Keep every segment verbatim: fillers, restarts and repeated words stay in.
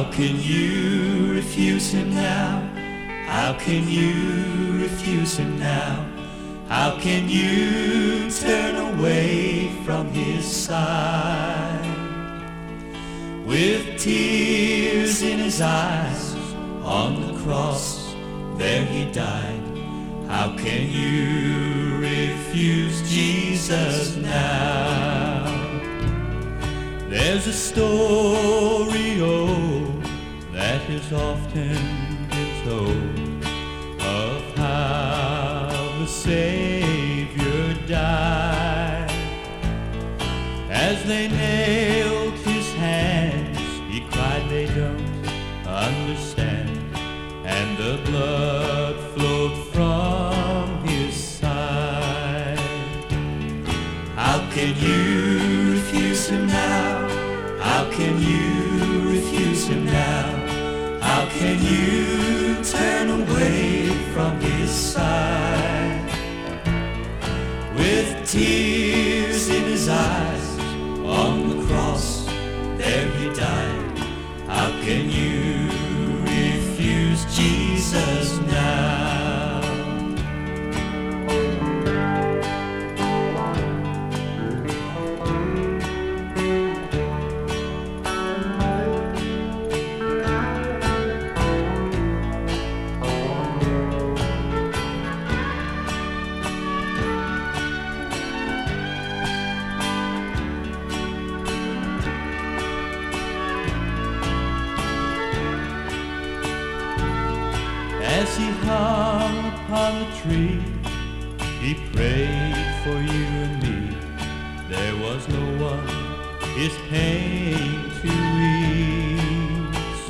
How can you refuse him now? How can you refuse him now? How can you turn away from his side? With tears in his eyes, on the cross, there he died. How can you refuse Jesus now? There's a story, oh, that has often been told of how the Savior died. As they nailed his hands, he cried, they don't understand, and the blood flowed from his side. How can you refuse him now? How can you refuse him now? How can you turn away from his side? With tears in his eyes, on the cross, there he died. How can you refuse Jesus now? As he hung upon the tree, he prayed for you and me. There was no one his pain to ease.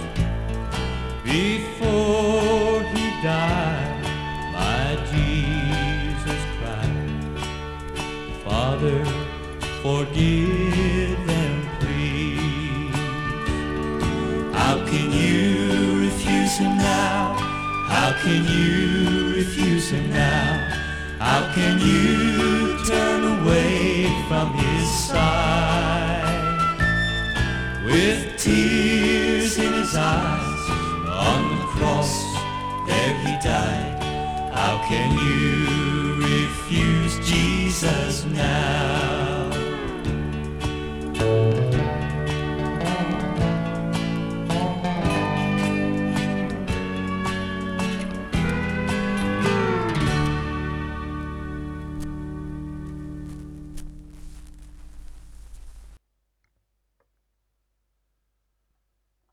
Before he died, my Jesus cried, Father, forgive them, please. How can you refuse him now? How can you refuse him now? How can you turn away from his side? With tears in his eyes, on the cross, there he died. How can you